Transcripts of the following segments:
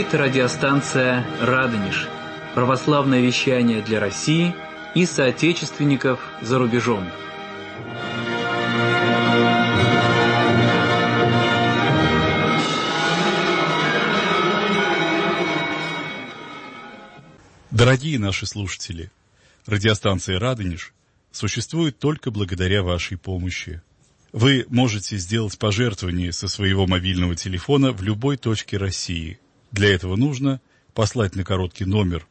говорит радиостанция «Радонеж». Православное вещание для России и соотечественников за рубежом. Дорогие наши слушатели, радиостанция «Радонеж» существует только благодаря вашей помощи. Вы можете сделать пожертвование со своего мобильного телефона в любой точке России. Для этого нужно послать на короткий номер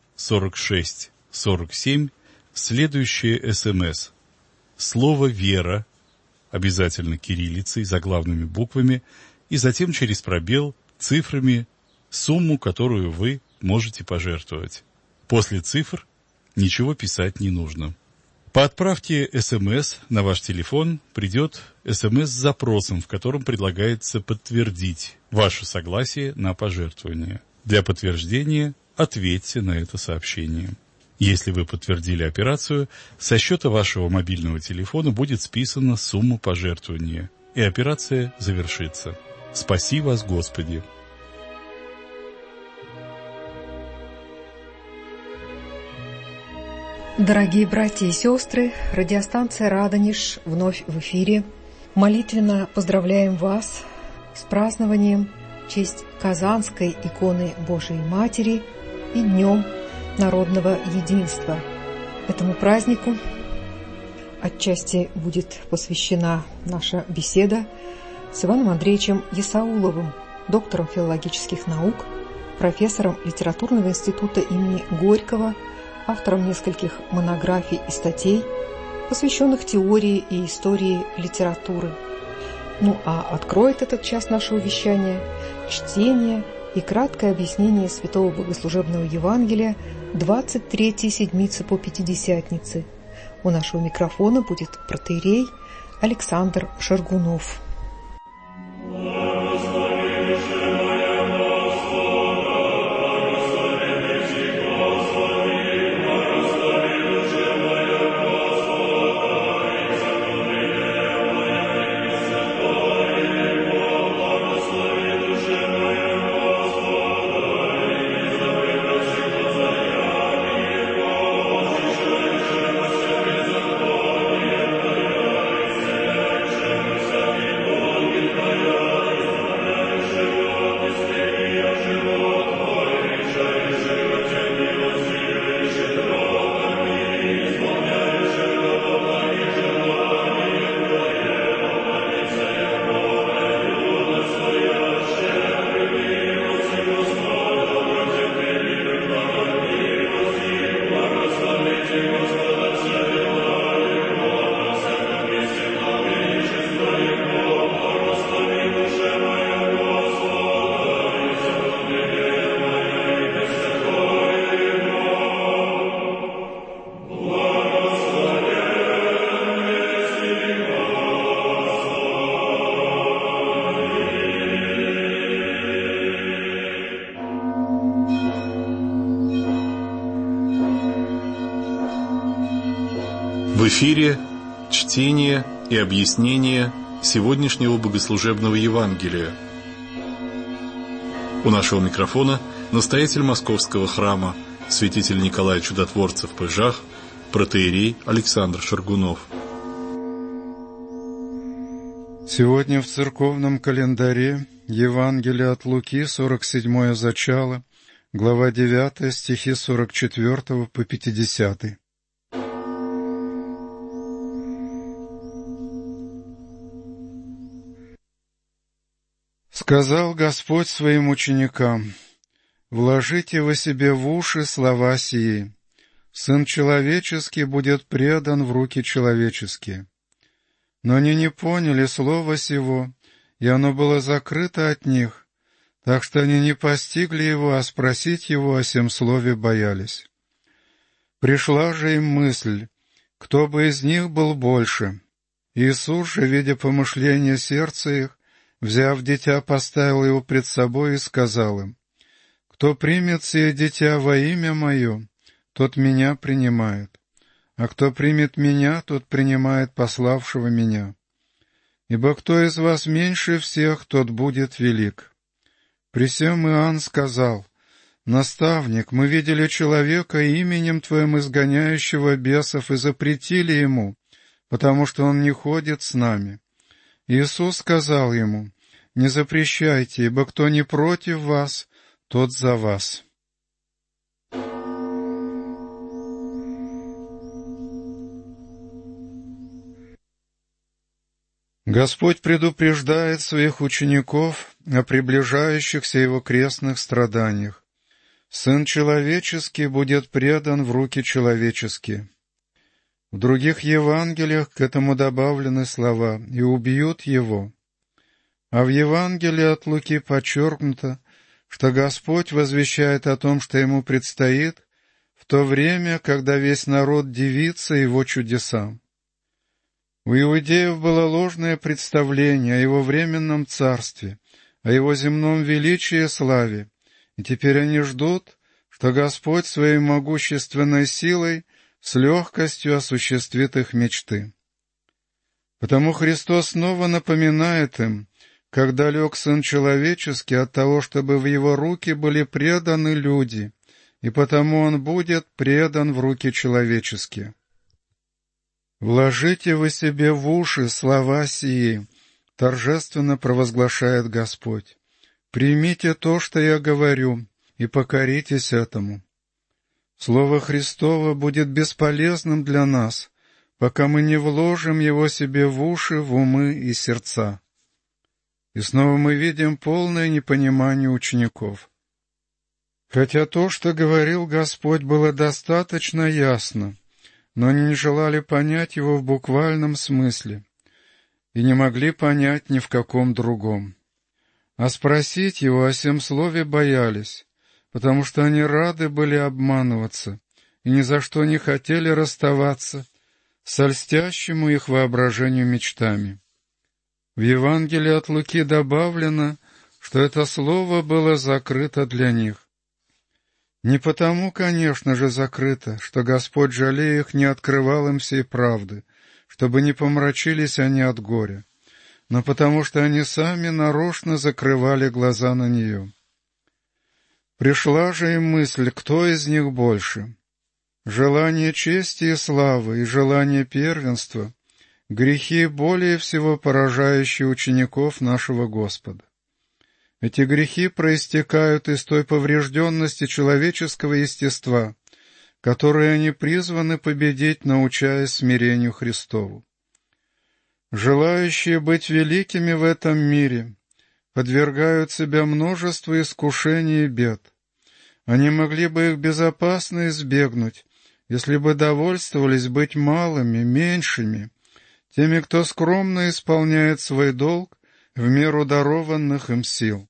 4647 следующее СМС. Слово «Вера», обязательно кириллицей, заглавными буквами, и затем через пробел цифрами сумму, которую вы можете пожертвовать. После цифр ничего писать не нужно. По отправке СМС на ваш телефон придет СМС с запросом, в котором предлагается подтвердить ваше согласие на пожертвование. Для подтверждения ответьте на это сообщение. Если вы подтвердили операцию, со счета вашего мобильного телефона будет списана сумма пожертвования, и операция завершится. Спаси вас, Господи! Дорогие братья и сестры, радиостанция «Радонеж» вновь в эфире. Молитвенно поздравляем вас с празднованием в честь Казанской иконы Божией Матери и Днем народного единства. Этому празднику отчасти будет посвящена наша беседа с Иваном Андреевичем Есауловым, доктором филологических наук, профессором литературного института имени Горького, автором нескольких монографий и статей, посвященных теории и истории литературы. Ну а откроет этот час нашего вещания чтение и краткое объяснение Святого Богослужебного Евангелия 23-й седмицы по Пятидесятнице. У нашего микрофона будет протоиерей Александр Шаргунов. В эфире чтение и объяснение сегодняшнего богослужебного Евангелия. У нашего микрофона настоятель Московского храма, святитель Николай Чудотворцев Пыжах, протоиерей Александр Шаргунов. Сегодня в церковном календаре Евангелие от Луки, 47-е зачало, глава 9, стихи 44 по 50. Сказал Господь своим ученикам: «Вложите вы себе в уши слова сии. Сын человеческий будет предан в руки человеческие». Но они не поняли слова сего, и оно было закрыто от них, так что они не постигли его, а спросить его о сем слове боялись. Пришла же им мысль, кто бы из них был больше. Иисус же, видя помышления сердца их, взяв дитя, поставил его пред собой и сказал им: «Кто примет сие дитя во имя Мое, тот Меня принимает, а кто примет Меня, тот принимает пославшего Меня. Ибо кто из вас меньше всех, тот будет велик». При сем Иоанн сказал: «Наставник, мы видели человека именем Твоим изгоняющего бесов и запретили ему, потому что он не ходит с нами». Иисус сказал ему: «Не запрещайте, ибо кто не против вас, тот за вас». Господь предупреждает своих учеников о приближающихся Его крестных страданиях. «Сын человеческий будет предан в руки человеческие». В других Евангелиях к этому добавлены слова «и убьют Его». А в Евангелии от Луки подчеркнуто, что Господь возвещает о том, что Ему предстоит, в то время, когда весь народ дивится Его чудесам. У иудеев было ложное представление о Его временном царстве, о Его земном величии и славе, и теперь они ждут, что Господь своей могущественной силой с легкостью осуществит их мечты. Потому Христос снова напоминает им, как далек Сын Человеческий от того, чтобы в Его руки были преданы люди, и потому Он будет предан в руки человеческие. «Вложите вы себе в уши слова сии», — торжественно провозглашает Господь. «Примите то, что я говорю, и покоритесь этому». Слово Христово будет бесполезным для нас, пока мы не вложим его себе в уши, в умы и сердца. И снова мы видим полное непонимание учеников. Хотя то, что говорил Господь, было достаточно ясно, но они не желали понять его в буквальном смысле и не могли понять ни в каком другом. А спросить его о сем слове боялись, потому что они рады были обманываться и ни за что не хотели расставаться с льстящему их воображению мечтами. В Евангелии от Луки добавлено, что это слово было закрыто для них. Не потому, конечно же, закрыто, что Господь, жалея их, не открывал им всей правды, чтобы не помрачились они от горя, но потому что они сами нарочно закрывали глаза на нее. Пришла же им мысль, кто из них больше. Желание чести и славы и желание первенства — грехи, более всего поражающие учеников нашего Господа. Эти грехи проистекают из той поврежденности человеческого естества, которые они призваны победить, научаясь смирению Христову. Желающие быть великими в этом мире подвергают себя множеству искушений и бед. Они могли бы их безопасно избегнуть, если бы довольствовались быть малыми, меньшими, теми, кто скромно исполняет свой долг в меру дарованных им сил.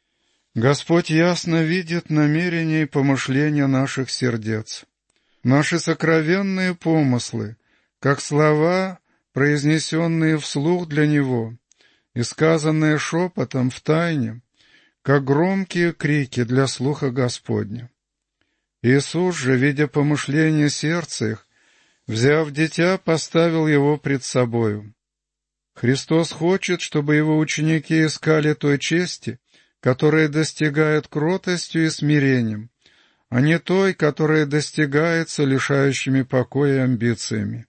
Господь ясно видит намерения и помышления наших сердец. Наши сокровенные помыслы, как слова, произнесенные вслух для Него, и сказанные шепотом в тайне, как громкие крики для слуха Господня. Иисус же, видя помышления сердца их, взяв дитя, поставил его пред собою. Христос хочет, чтобы Его ученики искали той чести, которая достигает кротостью и смирением, а не той, которая достигается лишающими покоя амбициями.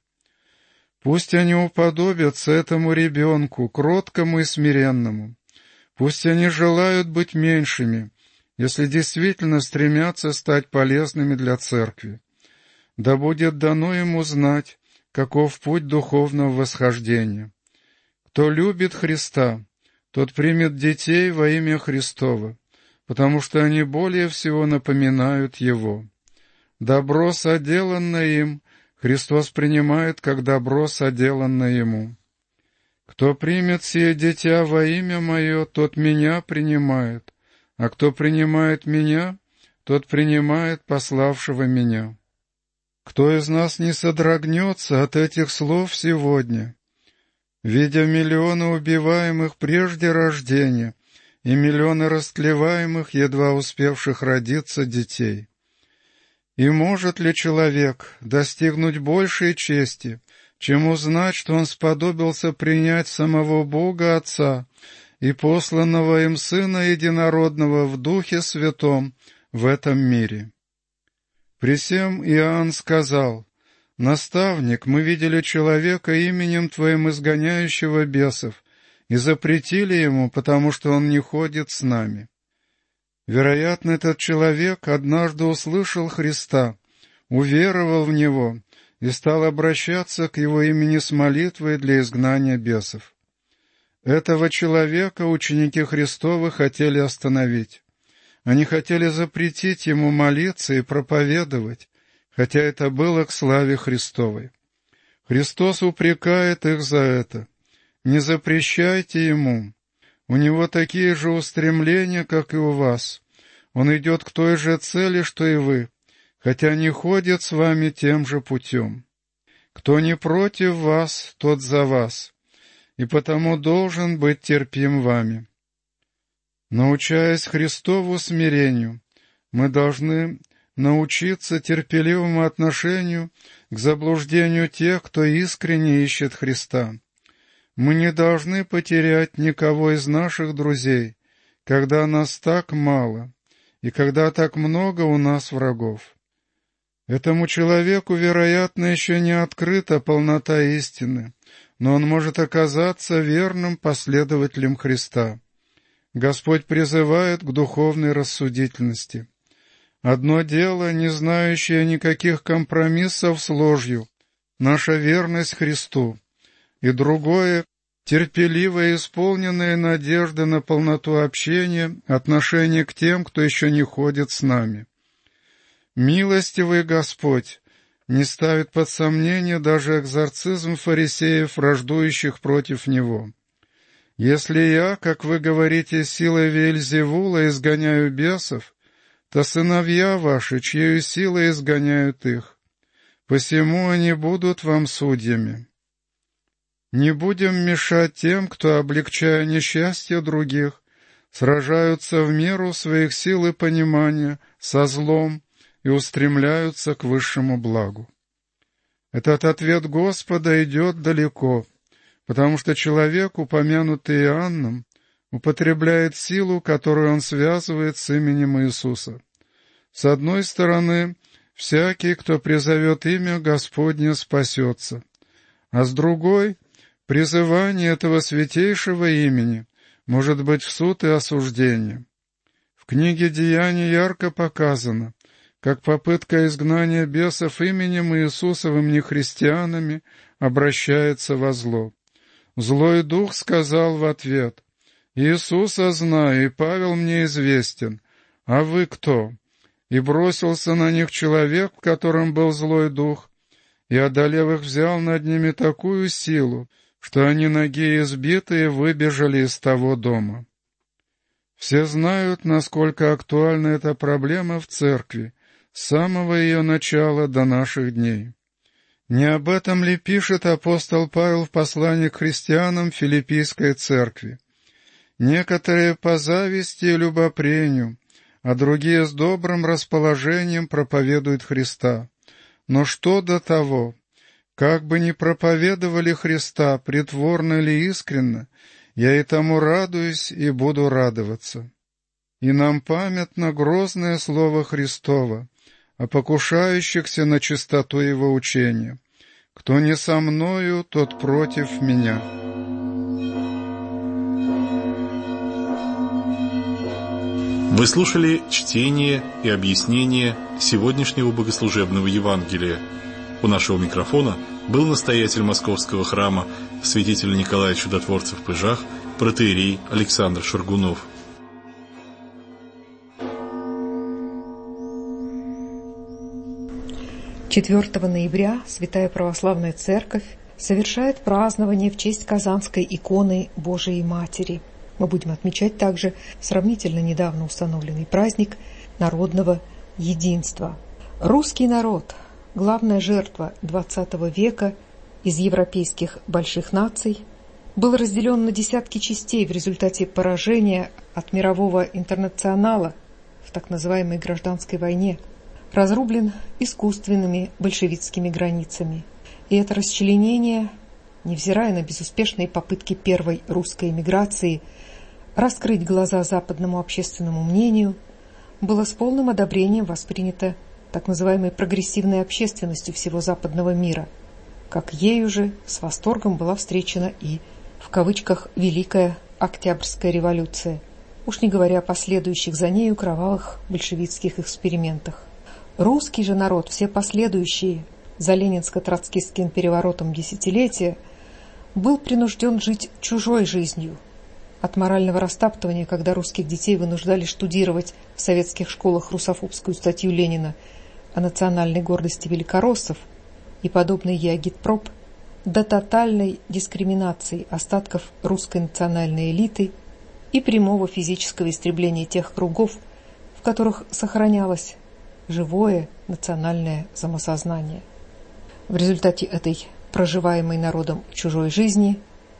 Пусть они уподобятся этому ребенку, кроткому и смиренному. Пусть они желают быть меньшими, если действительно стремятся стать полезными для церкви. Да будет дано им узнать, каков путь духовного восхождения. Кто любит Христа, тот примет детей во имя Христово, потому что они более всего напоминают Его. Добро, соделанное им, Христос принимает как добро, соделанное Ему. Кто примет сие дитя во имя Мое, тот Меня принимает, а кто принимает Меня, тот принимает пославшего Меня. Кто из нас не содрогнется от этих слов сегодня, видя миллионы убиваемых прежде рождения и миллионы растлеваемых, едва успевших родиться детей? И может ли человек достигнуть большей чести, чем узнать, что он сподобился принять самого Бога Отца и посланного им Сына Единородного в Духе Святом в этом мире». При сем Иоанн сказал: «Наставник, мы видели человека именем Твоим изгоняющего бесов, и запретили ему, потому что он не ходит с нами». Вероятно, этот человек однажды услышал Христа, уверовал в Него и стал обращаться к Его имени с молитвой для изгнания бесов. Этого человека ученики Христовы хотели остановить. Они хотели запретить ему молиться и проповедовать, хотя это было к славе Христовой. Христос упрекает их за это. Не запрещайте ему. У него такие же устремления, как и у вас. Он идет к той же цели, что и вы, хотя не ходит с вами тем же путем. Кто не против вас, тот за вас, и потому должен быть терпим вами. Научаясь Христову смирению, мы должны научиться терпеливому отношению к заблуждению тех, кто искренне ищет Христа. Мы не должны потерять никого из наших друзей, когда нас так мало и когда так много у нас врагов. Этому человеку, вероятно, еще не открыта полнота истины, но он может оказаться верным последователем Христа. Господь призывает к духовной рассудительности. Одно дело, не знающее никаких компромиссов с ложью, наша верность Христу, и другое — терпеливая, исполненная надежда на полноту общения, отношение к тем, кто еще не ходит с нами. Милостивый Господь не ставит под сомнение даже экзорцизм фарисеев, враждующих против Него. Если я, как вы говорите, силой Веельзевула изгоняю бесов, то сыновья ваши, чьей силой изгоняют их. Посему они будут вам судьями. Не будем мешать тем, кто, облегчая несчастье других, сражаются в меру своих сил и понимания со злом и устремляются к высшему благу. Этот ответ Господа идет далеко, потому что человек, упомянутый Иоанном, употребляет силу, которую он связывает с именем Иисуса. С одной стороны, всякий, кто призовет имя Господне, спасется, а с другой, призывание этого святейшего имени может быть в суд и осуждение. В книге «Деяний» ярко показано, как попытка изгнания бесов именем Иисусовым нехристианами обращается во зло. Злой дух сказал в ответ: «Иисуса знаю, и Павел мне известен, а вы кто?» И бросился на них человек, в котором был злой дух, и, одолев их, взял над ними такую силу, что они, ноги избитые, выбежали из того дома. Все знают, насколько актуальна эта проблема в церкви, с самого ее начала до наших дней. Не об этом ли пишет апостол Павел в послании к христианам Филиппийской церкви? Некоторые по зависти и любопрению, а другие с добрым расположением проповедуют Христа. Но что до того? Как бы ни проповедовали Христа, притворно или искренно, я и тому радуюсь и буду радоваться. И нам памятно грозное слово Христово о покушающихся на чистоту Его учения. «Кто не со мною, тот против меня». Вы слушали чтение и объяснение сегодняшнего богослужебного Евангелия. У нашего микрофона был настоятель Московского храма святитель Николай Чудотворцев в Пыжах, протоиерей Александр Шаргунов. «4 ноября Святая Православная Церковь совершает празднование в честь Казанской иконы Божией Матери. Мы будем отмечать также сравнительно недавно установленный праздник народного единства. Русский народ, главная жертва XX века из европейских больших наций, был разделен на десятки частей в результате поражения от мирового интернационала в так называемой гражданской войне, разрублен искусственными большевистскими границами. И это расчленение, невзирая на безуспешные попытки первой русской эмиграции раскрыть глаза западному общественному мнению, было с полным одобрением воспринято так называемой прогрессивной общественностью всего западного мира, как ею же с восторгом была встречена и, в кавычках, «Великая Октябрьская революция», уж не говоря о последующих за нею кровавых большевистских экспериментах. Русский же народ все последующие за ленинско-троцкистским переворотом десятилетия был принужден жить чужой жизнью. От морального растаптывания, когда русских детей вынуждали штудировать в советских школах русофобскую статью Ленина о национальной гордости великороссов и подобный ей агитпроп, до тотальной дискриминации остатков русской национальной элиты и прямого физического истребления тех кругов, в которых сохранялось живое национальное самосознание. В результате этой проживаемой народом чужой жизни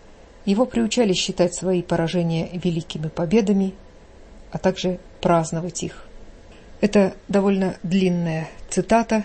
его приучали считать свои поражения великими победами, а также праздновать их. Это довольно длинная цитата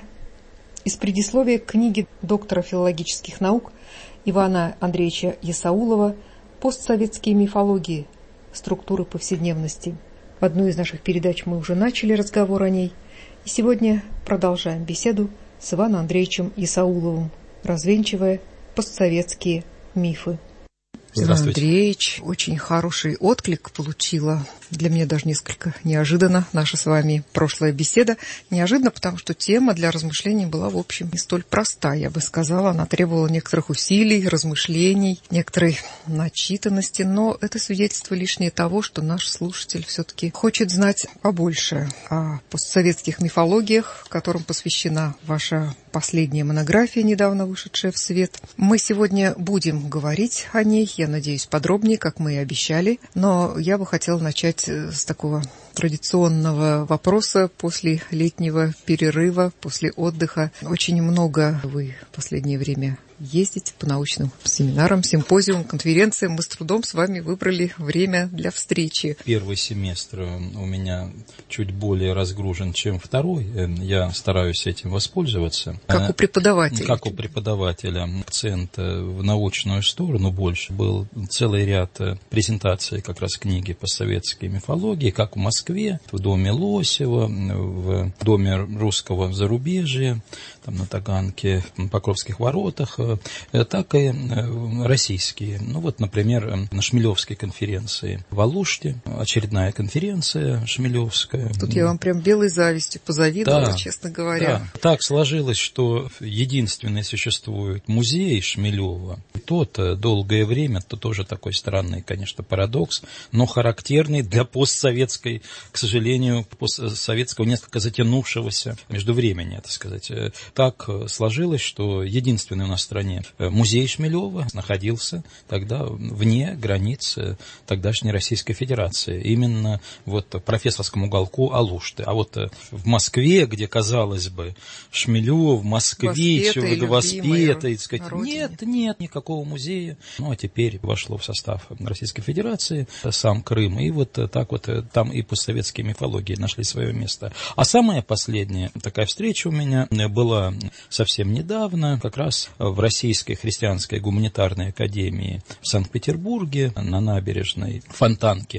из предисловия к книге доктора филологических наук Ивана Андреевича Есаулова «Постсоветские мифологии. Структуры повседневности». В одной из наших передач мы уже начали разговор о ней, и сегодня продолжаем беседу с Иваном Андреевичем Есауловым, развенчивая постсоветские мифы. Иван Андреевич, очень хороший отклик получила. Для меня даже несколько неожиданно наша с вами прошлая беседа. Неожиданно, потому что тема для размышлений была, в общем, не столь проста, я бы сказала. Она требовала некоторых усилий, размышлений, некоторой начитанности. Но это свидетельство лишнее того, что наш слушатель все-таки хочет знать побольше о постсоветских мифологиях, которым посвящена ваша последняя монография, недавно вышедшая в свет. Мы сегодня будем говорить о ней, я надеюсь, подробнее, как мы и обещали. Но я бы хотела начать с такого традиционного вопроса после летнего перерыва, после отдыха. Очень много вы в последнее время ездите по научным семинарам, симпозиумам, конференциям. Мы с трудом с вами выбрали время для встречи. Первый семестр у меня чуть более разгружен, чем второй. Я стараюсь этим воспользоваться. Как у преподавателя. Как у преподавателя. Акцент в научную сторону больше. Был целый ряд презентаций как раз книги постсоветской мифологии, как в Москве, в доме Лосева, в доме русского зарубежья, там на Таганке, в Покровских воротах, так и российские. Ну вот, например, на Шмелевской конференции в Алуште, очередная конференция шмелевская. Тут я вам прям белой завистью позавидовала, да, честно говоря. Да. Так сложилось, что единственный существует музей Шмелева. Тот долгое время, то тоже такой странный, конечно, парадокс, но характерный для постсоветской, к сожалению, постсоветского несколько затянувшегося междувремени, так сказать. Так сложилось, что единственный у нас в стране музей Шмелева находился тогда вне границ тогдашней Российской Федерации, именно вот в профессорском уголку Алушты. А вот в Москве, где, казалось бы, Шмелев, москвич, воспетый, сказать, нет, никакого музея. Ну, а теперь вошло в состав Российской Федерации сам Крым, и вот так вот там и постсоветские мифологии нашли свое место. А самая последняя такая встреча у меня была совсем недавно, как раз в Российской христианской гуманитарной академии в Санкт-Петербурге на набережной Фонтанки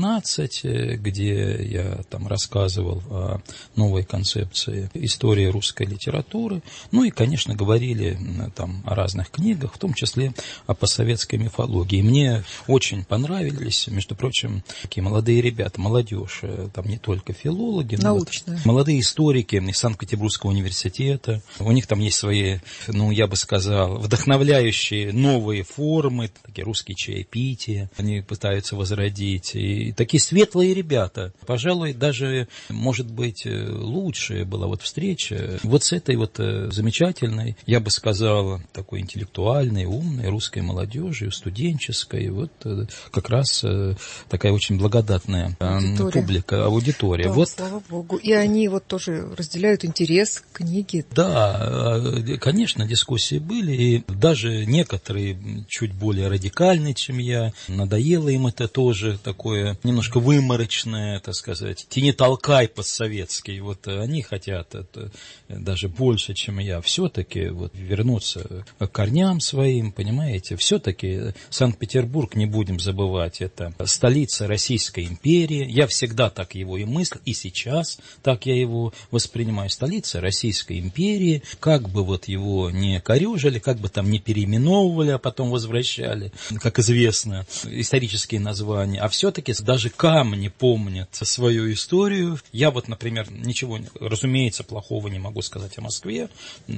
15, где я там рассказывал о новой концепции истории русской литературы. Ну и, конечно, говорили там о разных книгах, в том числе о постсоветской мифологии. Мне очень понравились, между прочим, такие молодые ребята, молодежь, там не только филологи, но вот молодые историки из Санкт-Петербургского университета. У них там есть свои, я бы сказал, вдохновляющие новые формы, такие русские чаепития, они пытаются возродить. И такие светлые ребята. Пожалуй, даже, может быть, лучшая была вот встреча вот с этой вот замечательной, я бы сказал, такой интеллектуальной, умной русской молодежью, студенческой. Вот как раз такая очень благодатная публика, аудитория. Да, вот. Слава Богу. И они вот тоже разделяют интерес к книге. Да, конечно, дискуссии были. были, и даже некоторые чуть более радикальные, чем я. Надоело им это тоже такое немножко выморочное, так сказать, тяни-толкай постсоветский. Вот они хотят это даже больше, чем я. Все-таки вот вернуться к корням своим, понимаете? Все-таки Санкт-Петербург, не будем забывать, это столица Российской империи. Я всегда так его и мыслю, и сейчас так я его воспринимаю. Столица Российской империи, как бы вот его не корюжили, как бы там не переименовывали, а потом возвращали, как известно, исторические названия, а все-таки даже камни помнят свою историю. Я вот, например, ничего, разумеется, плохого не могу сказать о Москве,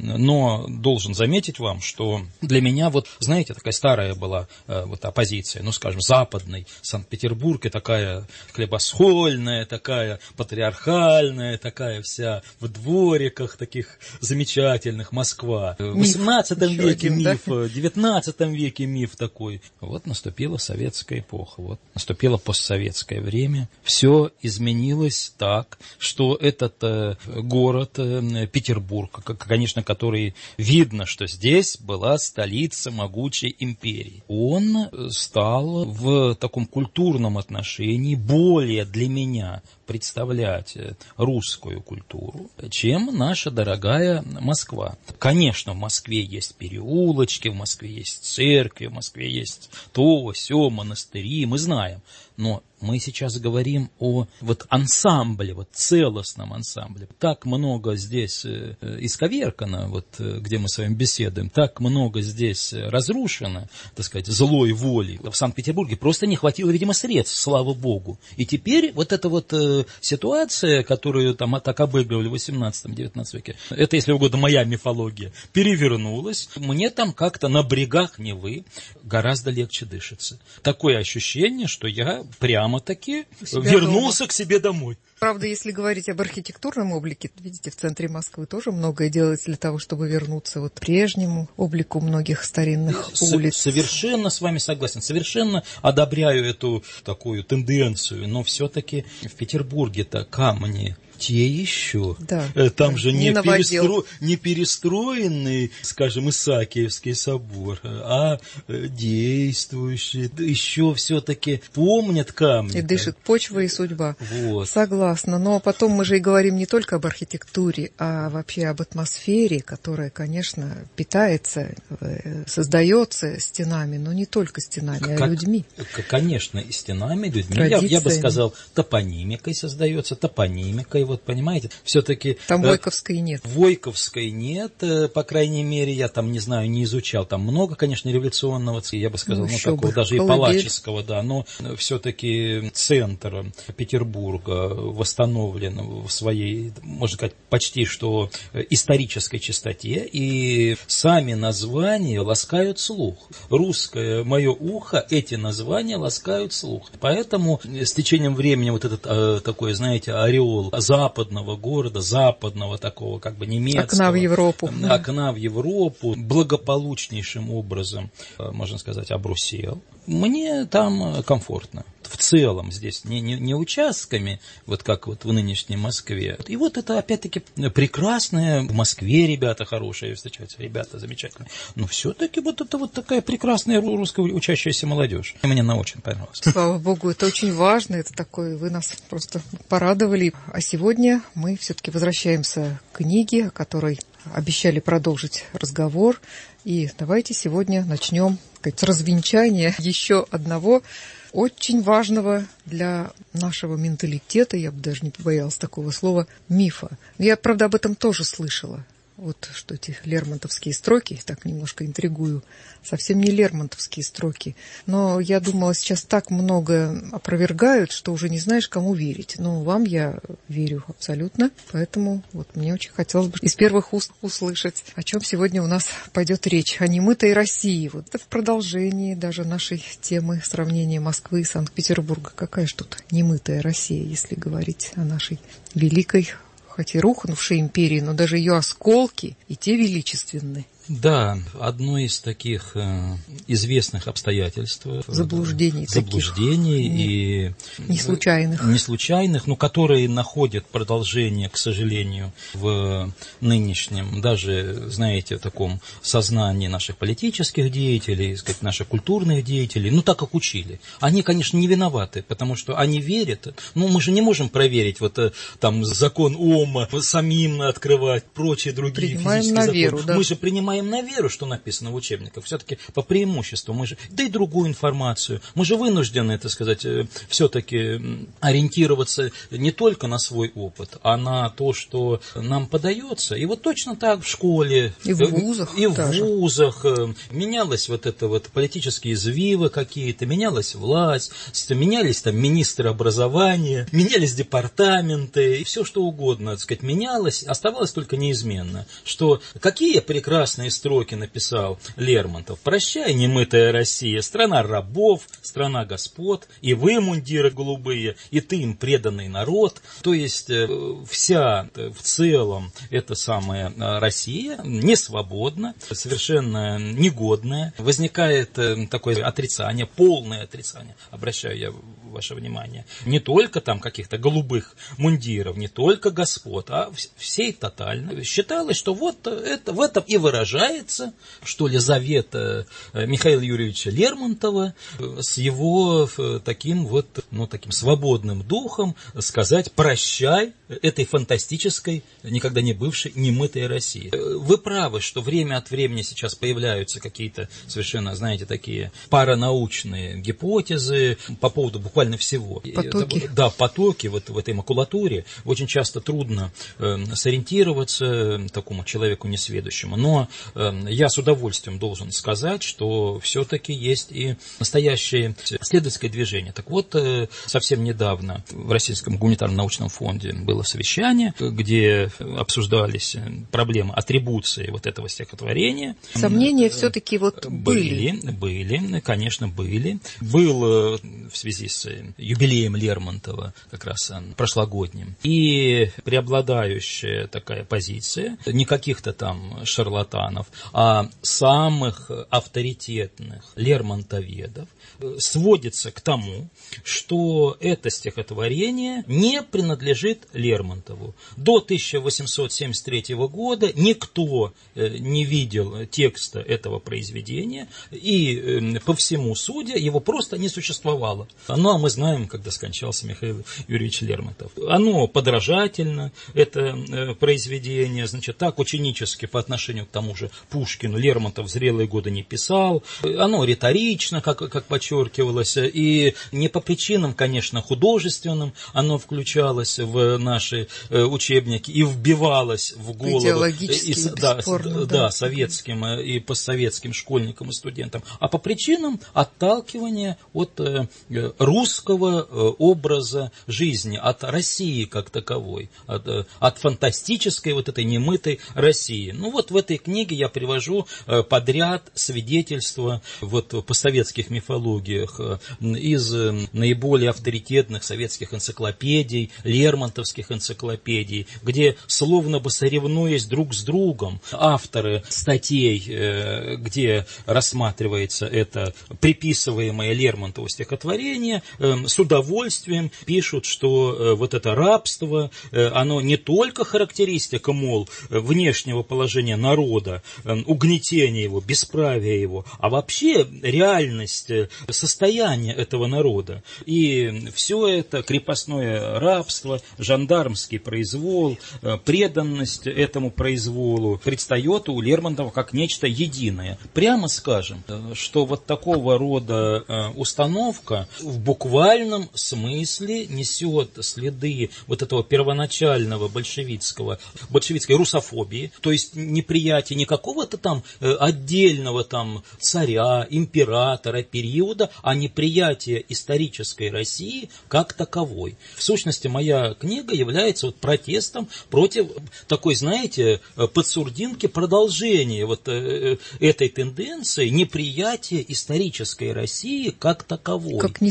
но должен заметить вам, что для меня, вот, знаете, такая старая была вот оппозиция, ну, скажем, западный Санкт-Петербург, и такая хлебосольная, такая патриархальная, такая вся в двориках таких замечательных Москва. В 18 веке миф, в 19 веке миф такой. Вот наступила советская эпоха, вот наступило постсоветское время. Все изменилось так, что этот город Петербург, конечно, который видно, что здесь была столица могучей империи, он стал в таком культурном отношении более для меня представлять русскую культуру, чем наша дорогая Москва. Конечно, в Москве есть переулочки, в Москве есть церкви, в Москве есть то, сё, монастыри, мы знаем. Но мы сейчас говорим о вот ансамбле, вот целостном ансамбле. Так много здесь исковеркано, вот где мы с вами беседуем, так много здесь разрушено, так сказать, злой волей. В Санкт-Петербурге просто не хватило, видимо, средств, слава богу. И теперь вот эта вот ситуация, которую там так обыгрывали в 18-19 веке, это, если угодно, моя мифология, перевернулась. Мне там как-то на брегах Невы гораздо легче дышится. Такое ощущение, что я прямо-таки вернулся к себе домой. Правда, если говорить об архитектурном облике, видите, в центре Москвы тоже многое делается для того, чтобы вернуться вот к прежнему облику многих старинных улиц. Совершенно с вами согласен, совершенно одобряю эту такую тенденцию, но все-таки в Петербурге-то камни те еще. Да, там же не перестроенный, скажем, Исаакиевский собор, а действующий. Еще все-таки помнят камни. И дышит почва и судьба. Вот. Согласна. Но потом мы же и говорим не только об архитектуре, а вообще об атмосфере, которая, конечно, питается, создается стенами, но не только стенами, а людьми. Конечно, и стенами, людьми. Я бы сказал, топонимикой создается, топонимикой. Вот, понимаете, все-таки... Там Войковской нет. Войковской нет, по крайней мере, я там, не знаю, не изучал. Там много, конечно, революционного, я бы сказал, такого даже и палаческого, да, но все-таки центр Петербурга восстановлен в своей, можно сказать, почти что исторической чистоте, и сами названия ласкают слух. Русское мое ухо, эти названия ласкают слух. Поэтому с течением времени вот этот такой, знаете, ореол западного города, западного такого как бы немецкого. Окна в Европу. Окна в Европу благополучнейшим образом, можно сказать, обрусел. Мне там комфортно. В целом здесь не участками, вот как вот в нынешней Москве. И вот это опять-таки прекрасное. В Москве ребята хорошие встречаются, ребята замечательные. Но все-таки вот это вот такая прекрасная русская учащаяся молодежь. Мне она очень понравилась. Слава богу, это очень важно. Это такое, вы нас просто порадовали. А сегодня мы все-таки возвращаемся к книге, о которой обещали продолжить разговор. И давайте сегодня начнем с развенчания еще одного очень важного для нашего менталитета, я бы даже не побоялась такого слова, мифа. Я, правда, об этом тоже слышала. Вот что эти лермонтовские строки, так немножко интригую, совсем не лермонтовские строки. Но я думала, сейчас так много опровергают, что уже не знаешь, кому верить. Но вам я верю абсолютно, поэтому вот мне очень хотелось бы из первых уст услышать, о чем сегодня у нас пойдет речь. О немытой России. Вот это в продолжении даже нашей темы сравнения Москвы и Санкт-Петербурга. Какая ж тут немытая Россия, если говорить о нашей великой, хоть и рухнувшей империи, но даже ее осколки и те величественны. Да, одно из таких известных обстоятельств. Заблуждений и не случайных, но которые находят продолжение, к сожалению, в нынешнем, даже, знаете, таком сознании наших политических деятелей, сказать, наших культурных деятелей, так как учили. Они, конечно, не виноваты, потому что они верят. Мы же не можем проверить там закон Ома, самим открывать, прочие другие физические законы. Веру, да. Мы же принимаем на веру, что написано в учебниках. Все-таки по преимуществу да и другую информацию. Мы же вынуждены, так сказать, все-таки ориентироваться не только на свой опыт, а на то, что нам подается. И точно так в школе. И в вузах. И в вузах. Менялось политические извивы какие-то, менялась власть, менялись там министры образования, менялись департаменты, и все что угодно, так сказать, менялось. Оставалось только неизменно, что какие прекрасные строки написал Лермонтов. «Прощай, немытая Россия, страна рабов, страна господ, и вы, мундиры голубые, и ты им преданный народ». То есть вся в целом эта самая Россия не свободна, совершенно негодная. Возникает такое отрицание, полное отрицание, обращаю я ваше внимание, не только там каких-то голубых мундиров, не только господ, а всей тотально. Считалось, что это в этом и выражается, что ли, завет Михаила Юрьевича Лермонтова с его таким таким свободным духом сказать «прощай» этой фантастической, никогда не бывшей, немытой России. Вы правы, что время от времени сейчас появляются какие-то совершенно, знаете, такие паранаучные гипотезы по поводу буквально всего. Потоки. Да, потоки в этой макулатуре. Очень часто трудно сориентироваться такому человеку несведущему. Но я с удовольствием должен сказать, что все-таки есть и настоящее исследовательское движение. Так вот, совсем недавно в Российском гуманитарном научном фонде было совещание, где обсуждались проблемы атрибуции этого стихотворения. Сомнения все-таки были, конечно, были. Был в связи с юбилеем Лермонтова, как раз прошлогодним. И преобладающая такая позиция, не каких-то там шарлатанов, а самых авторитетных лермонтоведов, сводится к тому, что это стихотворение не принадлежит Лермонтову. До 1873 года никто не видел текста этого произведения, и по всему судя, его просто не существовало. А мы знаем, когда скончался Михаил Юрьевич Лермонтов. Оно подражательно, это произведение, так ученически по отношению к тому же Пушкину Лермонтов в зрелые годы не писал. Оно риторично, как подчеркивалось, и не по причинам, конечно, художественным оно включалось в наши учебники и вбивалось в голову советским и постсоветским школьникам и студентам, а по причинам отталкивания от русского образа жизни, от России как таковой, от фантастической этой немытой России. В этой книге я привожу подряд свидетельства в постсоветских мифологиях из наиболее авторитетных советских энциклопедий, лермонтовских энциклопедий, где, словно бы соревнуясь друг с другом, авторы статей, где рассматривается это приписываемое Лермонтову стихотворение, с удовольствием пишут, что это рабство, оно не только характеристика, внешнего положения народа, угнетения его, бесправия его, а вообще реальность состояния этого народа. И все это крепостное рабство, жандармский произвол, преданность этому произволу предстает у Лермонтова как нечто единое. Прямо скажем, что такого рода установка в буквальном смысле несет следы этого первоначального большевистской русофобии, то есть неприятие не какого-то там отдельного царя, императора, периода, а неприятие исторической России как таковой. В сущности, моя книга является протестом против такой, знаете, подсурдинки продолжения этой тенденции неприятия исторической России как таковой. Как ни странно.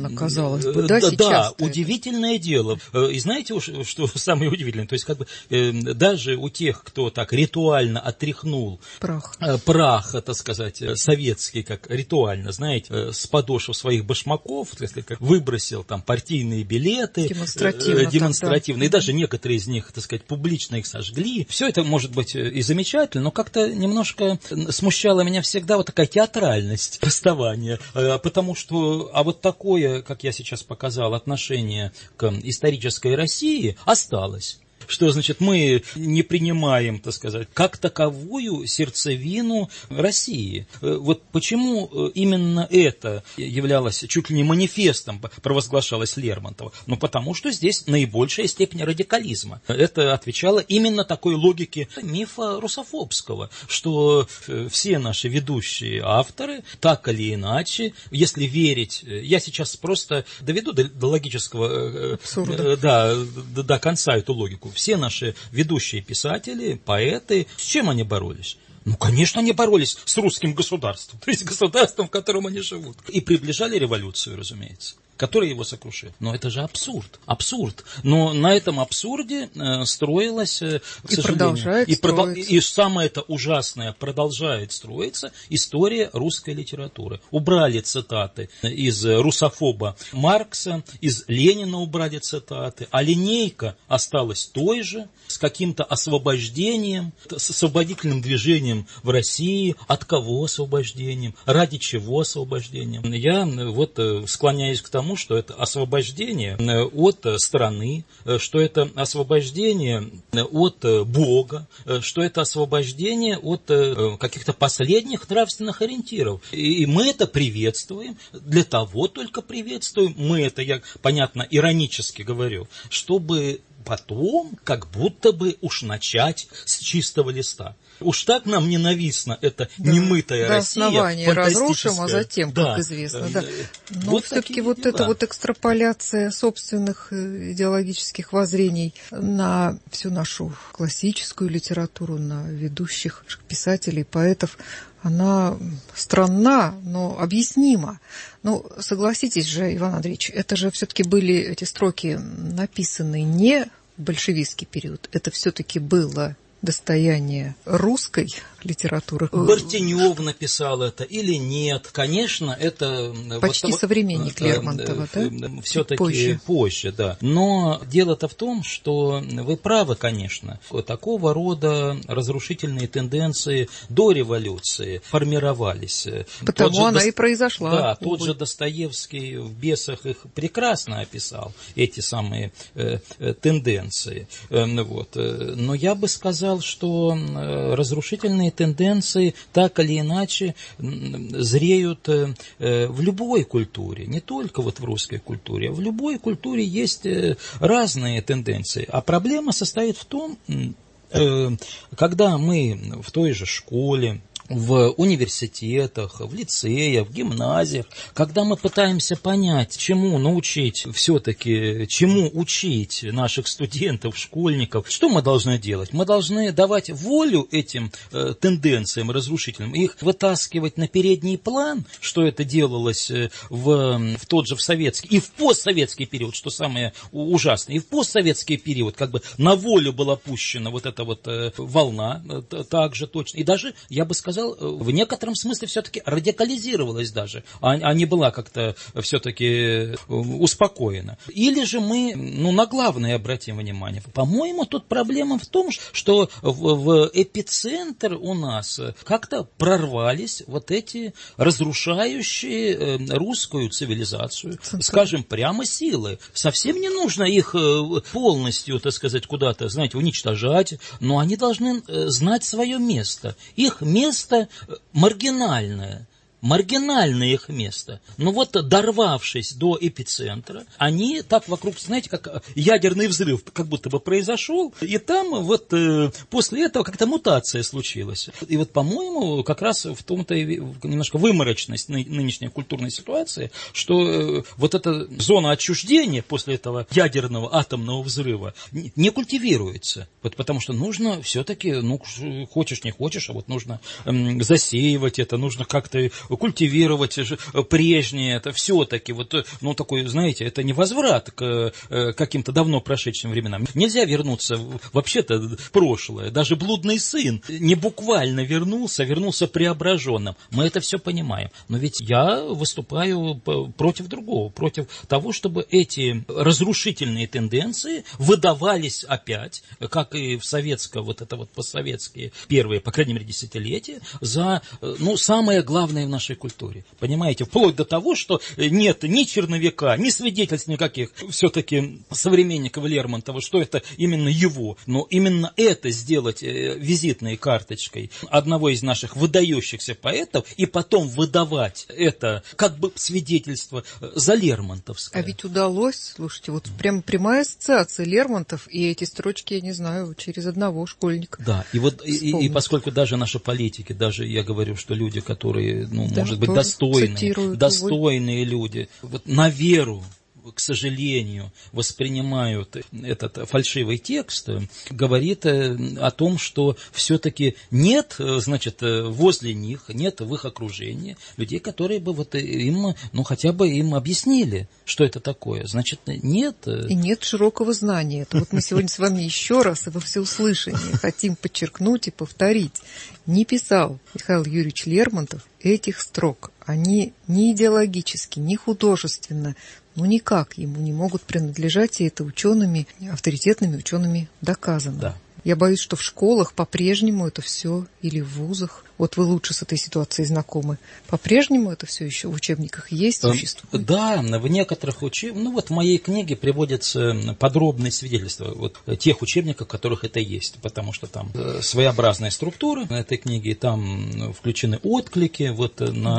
странно, казалось бы, да, сейчас? Да, удивительное дело. И знаете, что самое удивительное? То есть, как бы, даже у тех, кто так ритуально отряхнул прах, так сказать, советский, как ритуально, знаете, с подошв своих башмаков, если как выбросил там партийные билеты, демонстративно, и даже некоторые из них, так сказать, публично их сожгли. Все это может быть и замечательно, но как-то немножко смущала меня всегда вот такая театральность расставания, потому что, а вот такое, как я сейчас показал, отношение к исторической России осталось. Что, значит, мы не принимаем, так сказать, как таковую сердцевину России. Вот почему именно это являлось чуть ли не манифестом, провозглашалось Лермонтова? Ну, потому что здесь наибольшая степень радикализма. Это отвечало именно такой логике мифа русофобского, что все наши ведущие авторы, так или иначе, если верить, я сейчас просто доведу до логического, до конца эту логику. Все наши ведущие писатели, поэты, с чем они боролись? Ну, конечно, они боролись с русским государством, то есть государством, в котором они живут. И приближали революцию, разумеется, которая его сокрушит. Но это же абсурд. Но на этом абсурде строилась, к сожалению, и самое это ужасное, продолжает строиться история русской литературы. Убрали цитаты из русофоба Маркса, из Ленина убрали цитаты, а линейка осталась той же, с каким-то освобождением, с освободительным движением в России. От кого освобождением? Ради чего освобождением? Я вот склоняюсь к тому, что это освобождение от страны, что это освобождение от Бога, что это освобождение от каких-то последних нравственных ориентиров. И мы это приветствуем, для того только приветствуем, мы это, я, понятно, иронически говорю, чтобы потом как будто бы уж начать с чистого листа. Уж так нам ненавистна эта немытая Россия. До основания разрушим, а затем, как известно. Да. Но вот все-таки вот эта вот экстраполяция собственных идеологических воззрений на всю нашу классическую литературу, на ведущих писателей, поэтов, она странна, но объяснима. Ну, согласитесь же, Иван Андреевич, это же все-таки были эти строки написаны не в большевистский период, это все-таки было достояние русской литературы. Бартенев написал это или нет? Конечно, это... Почти современник Лермонтова, да? Все-таки позже, да. Но дело-то в том, что вы правы, конечно. Такого рода разрушительные тенденции до революции формировались. Потому она и произошла. Да, тот же Достоевский в «Бесах» их прекрасно описал, эти самые тенденции. Вот. Но я бы сказал, что разрушительные тенденции так или иначе зреют в любой культуре, не только вот в русской культуре, а в любой культуре есть разные тенденции. А проблема состоит в том, когда мы в той же школе, в университетах, в лицеях, в гимназиях, когда мы пытаемся понять, чему научить все-таки, чему учить наших студентов, школьников, что мы должны делать? Мы должны давать волю этим тенденциям разрушительным, их вытаскивать на передний план, что это делалось в тот же в советский и в постсоветский период, что самое ужасное, и в постсоветский период как бы на волю была пущена вот эта вот волна, также точно, и даже, я бы сказал, в некотором смысле все-таки радикализировалась даже, а не была как-то все-таки успокоена. Или же мы, на главное обратим внимание. По-моему, тут проблема в том, что в эпицентр у нас как-то прорвались вот эти разрушающие русскую цивилизацию, скажем, прямо силы. Совсем не нужно их полностью, так сказать, куда-то, знаете, уничтожать, но они должны знать свое место. Их место маргинальное их место. Но вот дорвавшись до эпицентра, они так вокруг, знаете, как ядерный взрыв как будто бы произошел, и там вот после этого как-то мутация случилась. И вот, по-моему, как раз в том-то и немножко выморочность нынешней культурной ситуации, что вот эта зона отчуждения после этого ядерного атомного взрыва не культивируется. Вот потому что нужно все-таки, хочешь не хочешь, а вот нужно засеивать это, нужно как-то культивировать прежнее, это все-таки вот, ну, такой, знаете, это не возврат к каким-то давно прошедшим временам. Нельзя вернуться вообще-то в прошлое. Даже блудный сын не буквально вернулся преображенным. Мы это все понимаем. Но ведь я выступаю против другого, против того, чтобы эти разрушительные тенденции выдавались опять, как и в советское, вот это вот постсоветские первые, по крайней мере, десятилетия, за, ну, самое главное в нашей культуре. Понимаете, вплоть до того, что нет ни черновика, ни свидетельств никаких все-таки современников Лермонтова, что это именно его. Но именно это сделать визитной карточкой одного из наших выдающихся поэтов и потом выдавать это как бы свидетельство за лермонтовское. А ведь удалось, слушайте, вот прям прямая ассоциация Лермонтов и эти строчки, я не знаю, через одного школьника. Да, и вот и поскольку даже наши политики, даже я говорю, что люди, которые, ну, да, может быть, достойные люди, вот на веру, к сожалению, воспринимают этот фальшивый текст, говорит о том, что все-таки нет, значит, возле них, нет в их окружении людей, которые бы вот им, ну, хотя бы им объяснили, что это такое. Значит, нет. И нет широкого знания. Это вот мы сегодня с вами еще раз и во всеуслышание хотим подчеркнуть и повторить. Не писал Михаил Юрьевич Лермонтов этих строк. Они ни идеологически, ни художественно, ну никак ему не могут принадлежать, и это учеными, авторитетными учеными доказано. Да. Я боюсь, что в школах по-прежнему это все, или в вузах, вот вы лучше с этой ситуацией знакомы, по-прежнему это все еще в учебниках есть, существует? Да, в некоторых учебниках, ну вот в моей книге приводятся подробные свидетельства вот тех учебников, в которых это есть, потому что там своеобразная структура на этой книге, там включены отклики вот на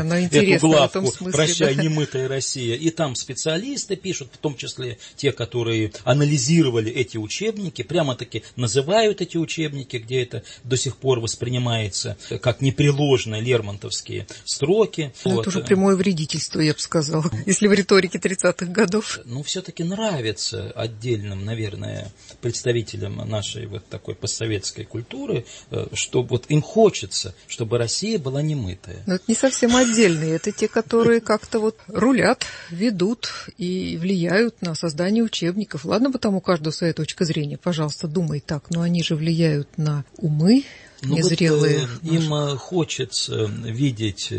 эту главку «Прощай, немытая Россия», и там специалисты пишут, в том числе те, которые анализировали эти учебники, прямо-таки называют эти учебники, где это до сих пор воспринимается как непреложные лермонтовские строки. Это вот уже прямое вредительство, я бы сказала, если в риторике 30-х годов. Ну, все-таки нравится отдельным, наверное, представителям нашей вот такой постсоветской культуры, что вот им хочется, чтобы Россия была немытая. Но это не совсем отдельные, это те, которые как-то вот рулят, ведут и влияют на создание учебников. Ладно бы там у каждого своя точка зрения, пожалуйста, думай так, но они же влияют на умы незрелые. Вот, им хочется видеть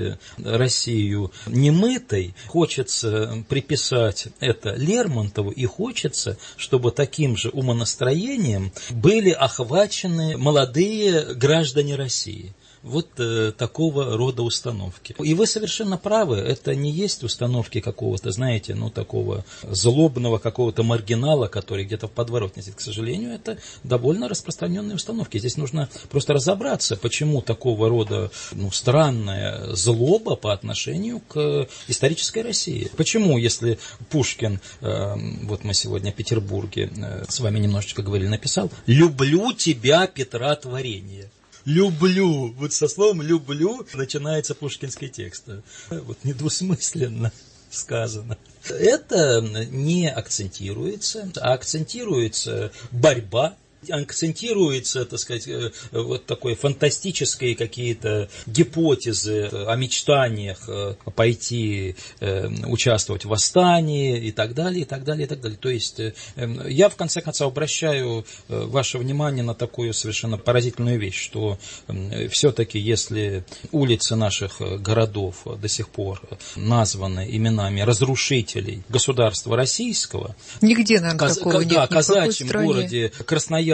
Россию немытой, хочется приписать это Лермонтову, и хочется, чтобы таким же умонастроением были охвачены молодые граждане России. Вот такого рода установки. И вы совершенно правы, это не есть установки какого-то, знаете, ну такого злобного какого-то маргинала, который где-то в подворотне сидит. К сожалению, это довольно распространенные установки. Здесь нужно просто разобраться, почему такого рода странная злоба по отношению к исторической России. Почему, если Пушкин, вот мы сегодня в Петербурге с вами немножечко говорили, написал «Люблю тебя, Петра, творение». Люблю. Вот со словом «люблю» начинается пушкинский текст. Вот недвусмысленно сказано. Это не акцентируется, а акцентируется борьба, акцентируется, так сказать, вот такой фантастические какие-то гипотезы о мечтаниях пойти участвовать в восстании и так далее, и так далее, и так далее. То есть я в конце концов обращаю ваше внимание на такую совершенно поразительную вещь, что все-таки если улицы наших городов до сих пор названы именами разрушителей государства российского, нигде, наверное, такого нет, в казачьем городе Красноярске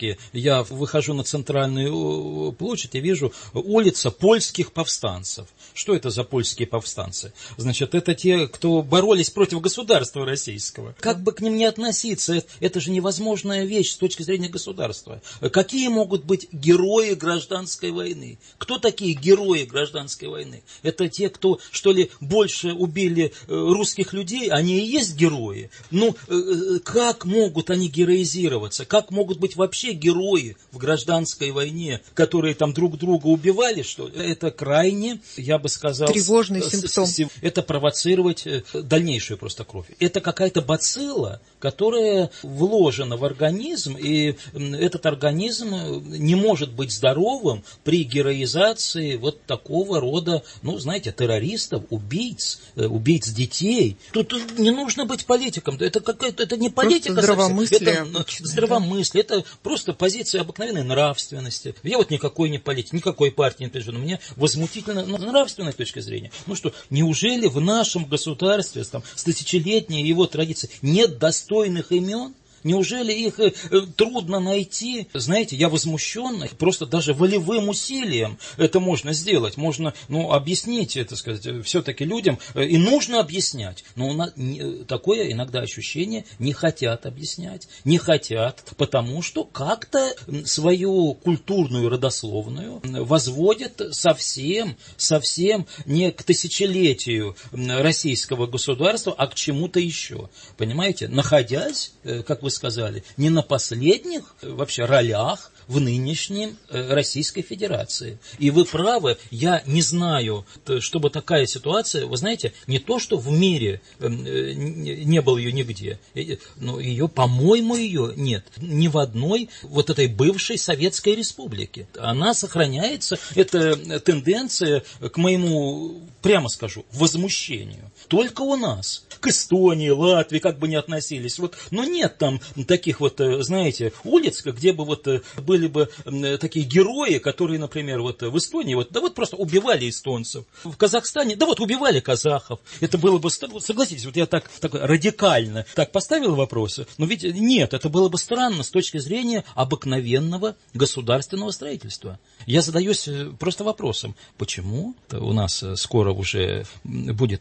я выхожу на центральную площадь и вижу улица польских повстанцев. Что это за польские повстанцы? Значит, это те, кто боролись против государства российского. Как бы к ним ни относиться, это же невозможная вещь с точки зрения государства. Какие могут быть герои гражданской войны? Кто такие герои гражданской войны? Это те, кто, что ли, больше убили русских людей? Они и есть герои. Ну, как могут они героизироваться? Как могут быть быть, вообще герои в гражданской войне, которые там друг друга убивали, что ли? Это крайне, я бы сказал... Тревожный симптом. Это провоцировать дальнейшую просто кровь. Это какая-то бацилла, которая вложена в организм, и этот организм не может быть здоровым при героизации вот такого рода, ну, знаете, террористов, убийц детей. Тут не нужно быть политиком. Это какая-то, это не политика. Просто здравомыслие. Это здравомыслие. Это просто позиция обыкновенной нравственности. Я вот никакой не политик, никакой партии не принадлежу. Но мне возмутительно нравственной точки зрения. Ну что, неужели в нашем государстве там, с тысячелетней его традиции нет достойных имен? Неужели их трудно найти? Знаете, я возмущен, просто даже волевым усилием это можно сделать. Можно, объяснить, это сказать, все-таки людям, и нужно объяснять. Но такое иногда ощущение, не хотят объяснять, не хотят, потому что как-то свою культурную родословную возводят совсем не к тысячелетию российского государства, а к чему-то еще. Понимаете? Находясь, как вы сказали, не на последних вообще ролях в нынешней Российской Федерации. И вы правы, я не знаю, чтобы такая ситуация, вы знаете, не то, что в мире не было ее нигде, но ее, по-моему, ее нет ни в одной вот этой бывшей Советской Республике. Она сохраняется, эта тенденция, к моему, прямо скажу, возмущению. Только у нас. К Эстонии, Латвии, как бы ни относились. Но нет там таких знаете, улиц, где бы были бы такие герои, которые, например, в Эстонии, просто убивали эстонцев. В Казахстане, убивали казахов. Это было бы, согласитесь, я так радикально так поставил вопросы, но ведь нет, это было бы странно с точки зрения обыкновенного государственного строительства. Я задаюсь просто вопросом, почему у нас скоро уже будет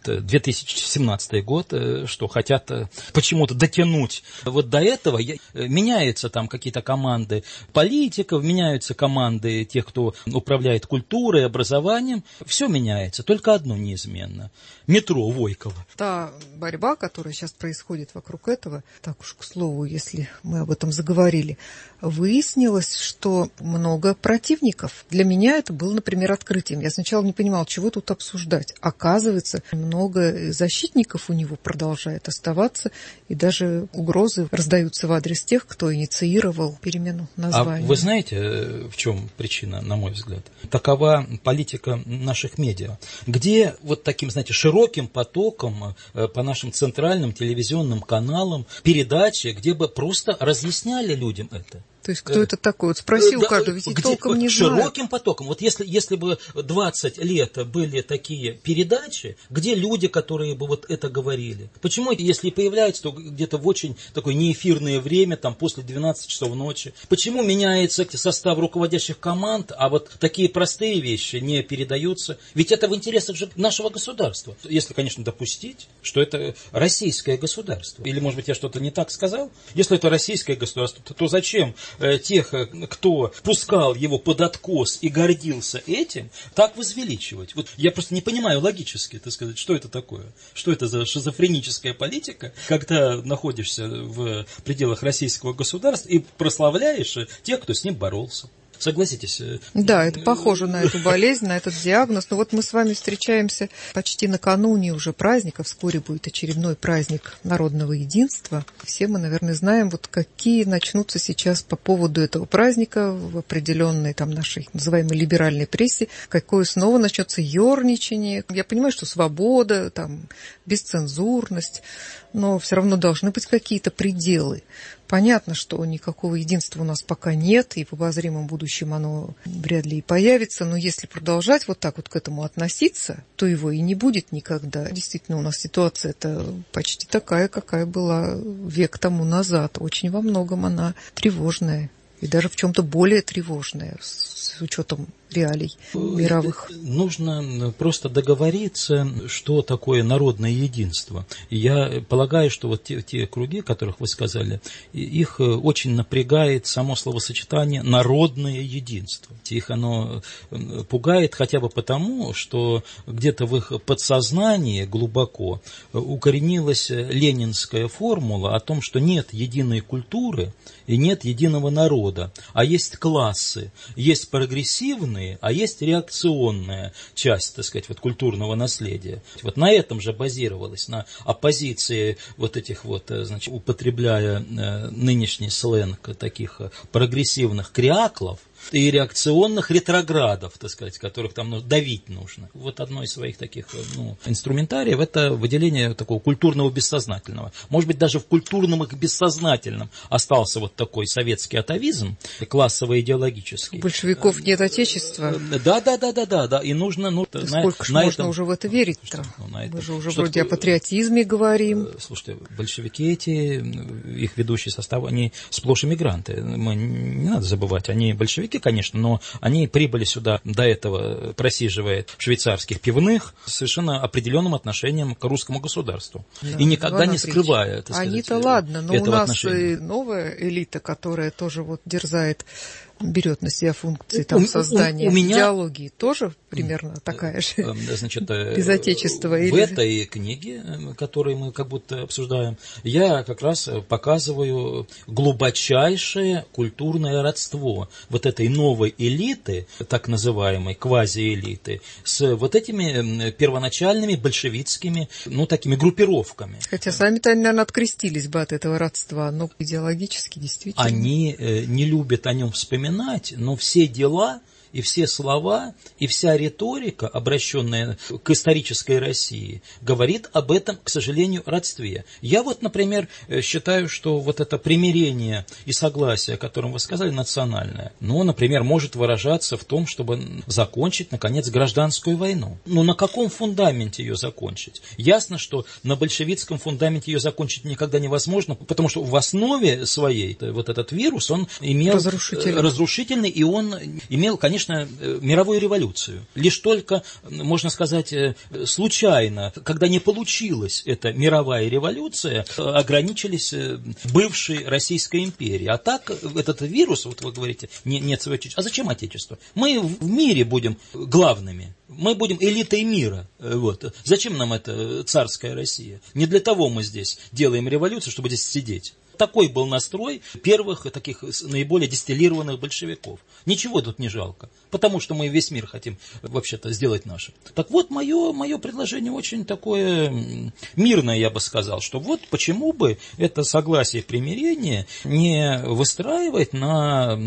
2017 год, что хотят почему-то дотянуть до этого. Меняются там какие-то команды политиков, меняются команды тех, кто управляет культурой, образованием. Все меняется, только одно неизменно. Метро Войково. Та борьба, которая сейчас происходит вокруг этого, так уж к слову, если мы об этом заговорили, выяснилось, что много противников. Для меня это было, например, открытием. Я сначала не понимала, чего тут обсуждать. Оказывается, много защитников у него продолжает оставаться, и даже угрозы раздаются в адрес тех, кто инициировал перемену названия. А вы знаете, в чем причина, на мой взгляд? Такова политика наших медиа, где таким, знаете, широким потоком по нашим центральным телевизионным каналам передачи, где бы просто разъясняли людям это. То есть, кто это такой? Спросил каждого, ведь толком не знает. Широким потоком. Если бы 20 лет были такие передачи, где люди, которые бы это говорили? Почему, если появляются, то где-то в очень такое неэфирное время, там, после 12 часов ночи? Почему меняется состав руководящих команд, а такие простые вещи не передаются? Ведь это в интересах же нашего государства. Если, конечно, допустить, что это российское государство. Или, может быть, я что-то не так сказал? Если это российское государство, то зачем тех, кто пускал его под откос и гордился этим, так возвеличивать? Я просто не понимаю логически, так сказать, что это такое? Что это за шизофреническая политика, когда находишься в пределах российского государства и прославляешь тех, кто с ним боролся? Согласитесь? Да, это похоже на эту болезнь, на этот диагноз. Но мы с вами встречаемся почти накануне уже праздника. Вскоре будет очередной праздник народного единства. Все мы, наверное, знаем, какие начнутся сейчас по поводу этого праздника в определенной нашей называемой либеральной прессе. Какое снова начнется ерничание. Я понимаю, что свобода, бесцензурность, но все равно должны быть какие-то пределы. Понятно, что никакого единства у нас пока нет, и в обозримом будущем оно вряд ли и появится, но если продолжать так к этому относиться, то его и не будет никогда. Действительно, у нас ситуация-то почти такая, какая была век тому назад. Очень во многом она тревожная, и даже в чем-то более тревожная, в с учетом реалий мировых? Нужно просто договориться, что такое народное единство. И я полагаю, что вот те круги, о которых вы сказали, их очень напрягает само словосочетание «народное единство». Их оно пугает хотя бы потому, что где-то в их подсознании глубоко укоренилась ленинская формула о том, что нет единой культуры и нет единого народа, а есть классы, есть прогрессивные, а есть реакционная часть, так сказать, вот культурного наследия. Вот на этом же базировалось, на оппозиции вот этих вот, значит, употребляя нынешний сленг таких прогрессивных кряклов и реакционных ретроградов, так сказать, которых там давить нужно. Вот одно из своих таких инструментариев – это выделение такого культурного бессознательного. Может быть, даже в культурном и бессознательном остался вот такой советский атовизм, классово-идеологический. У большевиков нет отечества. Да. И нужно... Сколько же можно уже в это верить-то? Мы же уже вроде о патриотизме говорим. Слушайте, большевики эти, их ведущий состав, они сплошь иммигранты. Не надо забывать, они большевики, конечно, но они прибыли сюда, до этого просиживая в швейцарских пивных, с совершенно определенным отношением к русскому государству. Да, и никогда не скрывая, так сказать, они-то ладно, но у нас отношения. И новая элита, которая тоже вот дерзает, берет на себя функции там, создания идеологии, тоже примерно такая же, значит, без отечества. В этой книге, которую мы как будто обсуждаем, я как раз показываю глубочайшее культурное родство вот этой новой элиты, так называемой квазиэлиты, с вот этими первоначальными большевистскими, такими группировками. Хотя сами-то они, наверное, открестились бы от этого родства, но идеологически действительно. Они не любят о нем вспоминать, но все дела и все слова, и вся риторика, обращенная к исторической России, говорит об этом, к сожалению, родстве. Я вот, например, считаю, что вот это примирение и согласие, о котором вы сказали, национальное, например, может выражаться в том, чтобы закончить, наконец, гражданскую войну. На каком фундаменте ее закончить? Ясно, что на большевистском фундаменте ее закончить никогда невозможно, потому что в основе своей вот этот вирус, он имел разрушительный, и он имел, конечно, мировую революцию. Лишь только, можно сказать, случайно, когда не получилась эта мировая революция, ограничились бывшей Российской империей. А так этот вирус, вот вы говорите, нет своего отечества. А зачем отечество? Мы в мире будем главными. Мы будем элитой мира. Вот. Зачем нам эта царская Россия? Не для того мы здесь делаем революцию, чтобы здесь сидеть. Такой был настрой первых таких наиболее дистиллированных большевиков. Ничего тут не жалко, потому что мы весь мир хотим вообще-то сделать нашим. Так вот, мое предложение очень такое мирное, я бы сказал, что вот почему бы это согласие и примирение не выстраивать на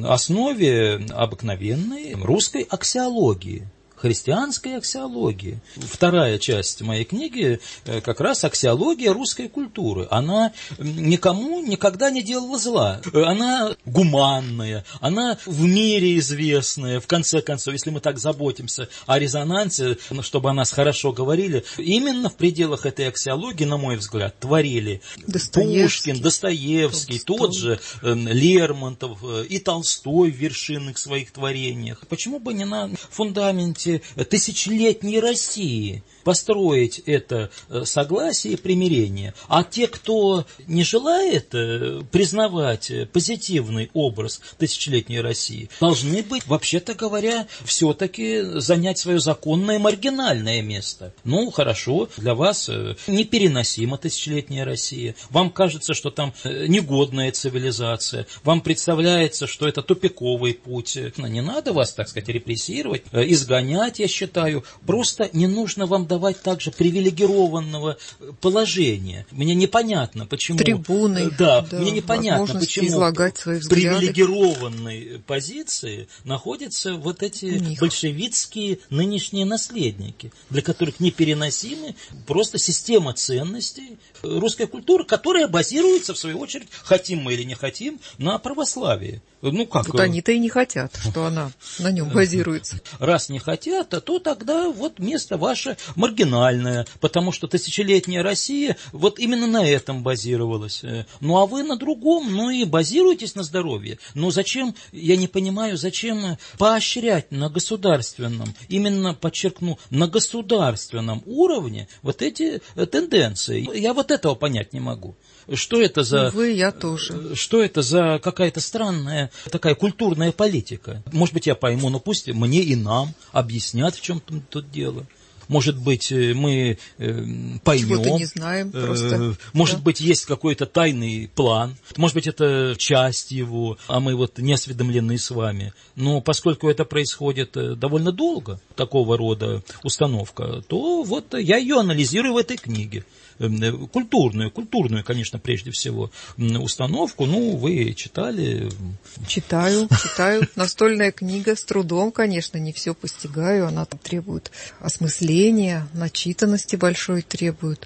основе обыкновенной русской аксиологии. Христианской аксиологии. Вторая часть моей книги как раз аксиология русской культуры. Она никому никогда не делала зла. Она гуманная, она в мире известная. В конце концов, если мы так заботимся о резонансе, чтобы о нас хорошо говорили, именно в пределах этой аксиологии, на мой взгляд, творили Пушкин, Достоевский, тот же Лермонтов и Толстой в вершинных своих творениях. Почему бы не на фундаменте тысячелетней России построить это согласие и примирение. А те, кто не желает признавать позитивный образ тысячелетней России, должны быть, вообще-то говоря, все-таки занять свое законное маргинальное место. Хорошо, для вас непереносима тысячелетняя Россия. Вам кажется, что там негодная цивилизация. Вам представляется, что это тупиковый путь. Не надо вас, так сказать, репрессировать, изгонять, я считаю. Просто не нужно вам давать также привилегированного положения. Мне непонятно, почему... Трибуны. Да, мне непонятно, почему излагать свои в привилегированной позиции находятся вот эти большевистские нынешние наследники, для которых непереносимы просто система ценностей русской культуры, которая базируется, в свою очередь, хотим мы или не хотим, на православии. Вот они-то и не хотят, что она на нем базируется. Раз не хотят, хотят, то тогда вот место ваше маргинальное, потому что тысячелетняя Россия вот именно на этом базировалась. Ну, а вы на другом, ну и базируйтесь на здоровье. Но зачем, я не понимаю, зачем поощрять на государственном, именно, подчеркну, на государственном уровне вот эти тенденции. Я вот этого понять не могу. Что это за... Увы, я тоже. Что это за какая-то странная такая культурная политика? Может быть, я пойму, но пусть мне и нам объяснят, в чем тут дело. Может быть, мы поймем. Чего-то не знаем просто. Может быть, есть какой-то тайный план. Может быть, это часть его, а мы вот не осведомлены с вами. Но поскольку это происходит довольно долго, такого рода установка, то вот я ее анализирую в этой книге. Культурную, конечно, прежде всего, установку. Ну, вы читали? Читаю. Настольная книга с трудом, конечно, не все постигаю. Она требует осмысления, начитанности большой требует.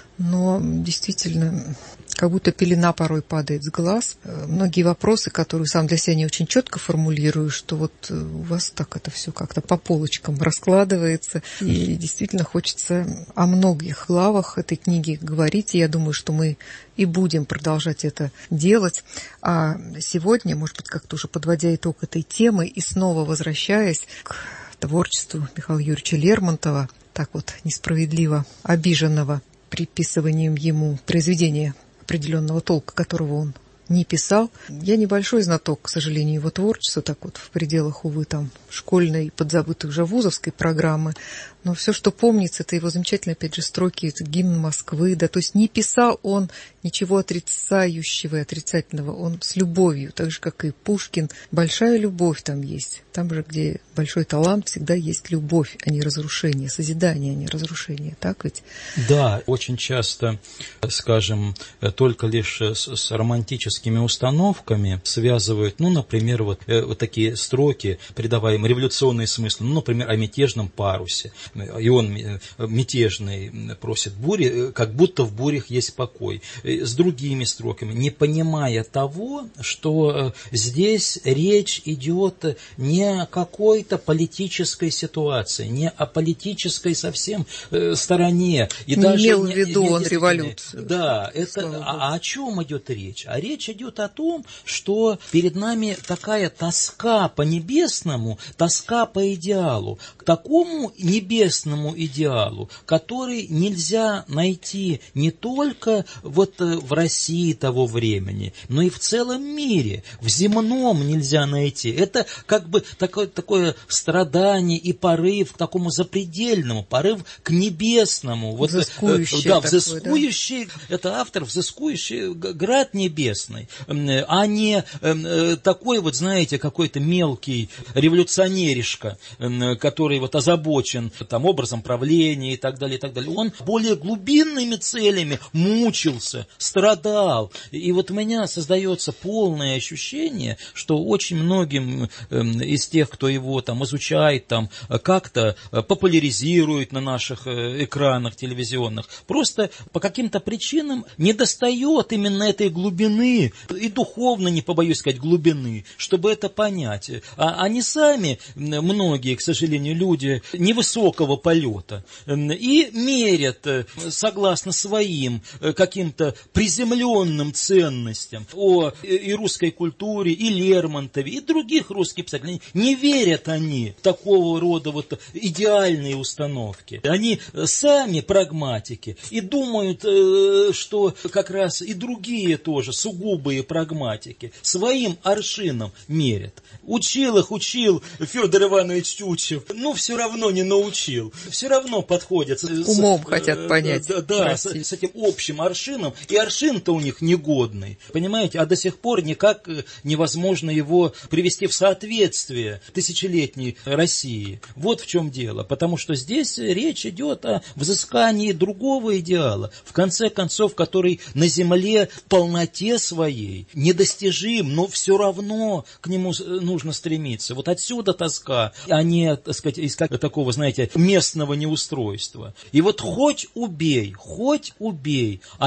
Но действительно, как будто пелена порой падает с глаз. Многие вопросы, которые сам для себя не очень четко формулирую, что вот у вас так это все как-то по полочкам раскладывается. И действительно хочется о многих главах этой книги говорить. И я думаю, что мы и будем продолжать это делать. А сегодня, может быть, как-то уже подводя итог этой темы и снова возвращаясь к творчеству Михаила Юрьевича Лермонтова, так вот несправедливо обиженного приписыванием ему произведения определенного толка, которого он не писал. Я небольшой знаток, к сожалению, его творчества, так вот в пределах, увы, там школьной, подзабытой уже вузовской программы. Но все, что помнится, это его замечательные, опять же, строки, это гимн Москвы, да, то есть не писал он ничего отрицающего и отрицательного, он с любовью, так же, как и Пушкин. Большая любовь там есть. Там же, где большой талант, всегда есть любовь, а не разрушение, созидание, а не разрушение, так ведь? Да, очень часто, скажем, только лишь с романтическими установками связывают, ну, например, вот такие строки, придаваем революционный смысл, ну, например, о мятежном парусе. И он мятежный просит бури, как будто в бурях есть покой. С другими строками, не понимая того, что здесь речь идет не о какой-то политической ситуации, не о политической совсем стороне. И не даже имел в виду он революцию. Да, это о чем идет речь? А речь идет о том, что перед нами такая тоска по небесному, тоска по идеалу, к такому небесному идеалу, который нельзя найти не только вот в России того времени, но и в целом мире, в земном нельзя найти. Это как бы такое страдание и порыв к такому запредельному, порыв к небесному. Вот, взыскующий. Да, такой, взыскующий, да? Это автор, взыскующий град небесный, а не такой вот, знаете, какой-то мелкий революционеришка, который вот озабочен там образом правления и так далее, и так далее. Он более глубинными целями мучился, страдал. И вот у меня создается полное ощущение, что очень многим из тех, кто его там изучает, там как-то популяризирует на наших экранах телевизионных, просто по каким-то причинам недостает именно этой глубины, и духовно, не побоюсь сказать, глубины, чтобы это понять. А они сами, многие, к сожалению, люди невысокого полета, и мерят согласно своим каким-то приземленным ценностям и русской культуре, и Лермонтове, и других русских писателей. Не верят они в такого рода вот идеальные установки. Они сами прагматики и думают, что как раз и другие тоже сугубые прагматики своим аршином мерят. Учил Федор Иванович Тютчев, но все равно не научил. Все равно подходят. Умом хотят понять. Да, с этим общим аршином. И аршин-то у них негодный. Понимаете? А до сих пор никак невозможно его привести в соответствие тысячелетней России. Вот в чем дело. Потому что здесь речь идет о взыскании другого идеала. В конце концов, который на земле в полноте своей недостижим, но все равно к нему нужно стремиться. Вот отсюда тоска, а не, так сказать, искать такого, знаете, местного неустройства. И вот хоть убей, одержит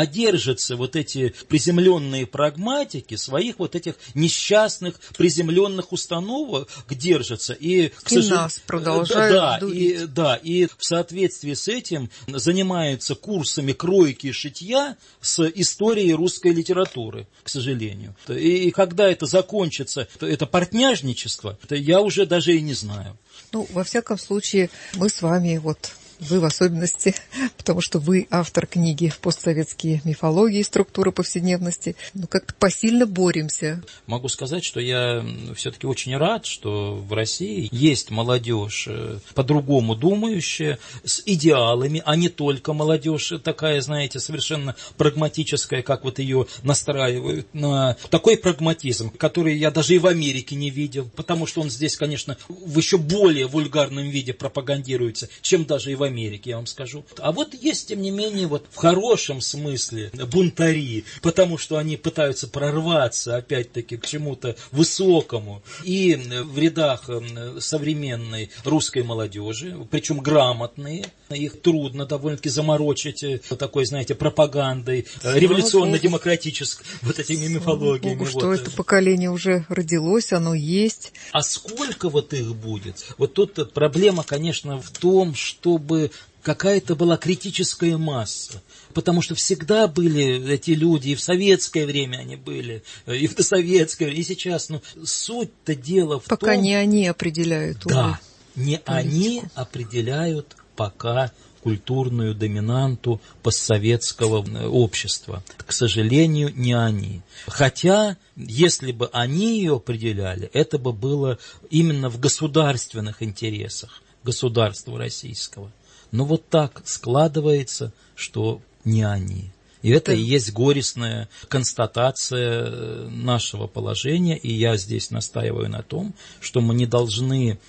держатся вот эти приземленные прагматики своих вот этих несчастных приземленных установок, держатся. И нас продолжают дурить. И в соответствии с этим занимаются курсами кройки и шитья с историей русской литературы, к сожалению. И когда это закончится, это партняжничество, я уже даже и не знаю. Ну, во всяком случае, мы с вами, вы в особенности, потому что вы автор книги «Постсоветские мифологии и структуры повседневности», как-то посильно боремся. Могу сказать, что я все-таки очень рад, что в России есть молодежь по-другому думающая, с идеалами, а не только молодежь такая, знаете, совершенно прагматическая, как вот ее настраивают на такой прагматизм, который я даже и в Америке не видел, потому что он здесь, конечно, в еще более вульгарном виде пропагандируется, чем даже и в Америке, я вам скажу. А вот есть, тем не менее, в хорошем смысле бунтари, потому что они пытаются прорваться, опять-таки, к чему-то высокому. И в рядах современной русской молодежи, причем грамотные, их трудно довольно-таки заморочить такой, знаете, пропагандой, революционно-демократической, вот этими мифологиями. Что это поколение уже родилось, оно есть. А сколько их будет? Тут проблема, конечно, в том, чтобы какая-то была критическая масса. Потому что всегда были эти люди, и в советское время они были, и в досоветское время, и сейчас. Но суть-то дела в том... Пока не они определяют. Да, не они определяют пока культурную доминанту постсоветского общества. К сожалению, не они. Хотя, если бы они ее определяли, это бы было именно в государственных интересах государства российского. Но так складывается, что не они. И это и есть горестная констатация нашего положения, и я здесь настаиваю на том, что мы не должны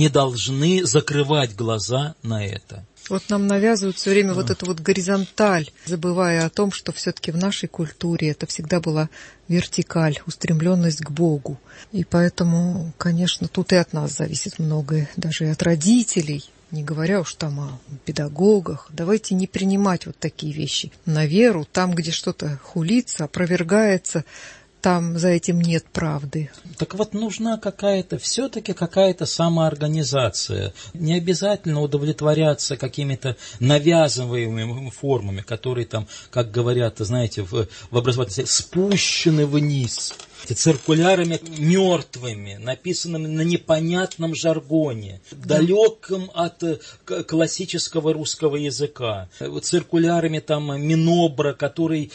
закрывать глаза на это. Нам навязывают все время эту горизонталь, забывая о том, что все-таки в нашей культуре это всегда была вертикаль, устремленность к Богу. И поэтому, конечно, тут и от нас зависит многое, даже и от родителей, не говоря уж там о педагогах. Давайте не принимать такие вещи на веру, там, где что-то хулится, опровергается, там за этим нет правды. Так нужна все-таки какая-то самоорганизация. Не обязательно удовлетворяться какими-то навязываемыми формами, которые там, как говорят, знаете, в образовательной спущены вниз. Циркулярами мертвыми, написанными на непонятном жаргоне, далеком от классического русского языка. Циркулярами Минобра, который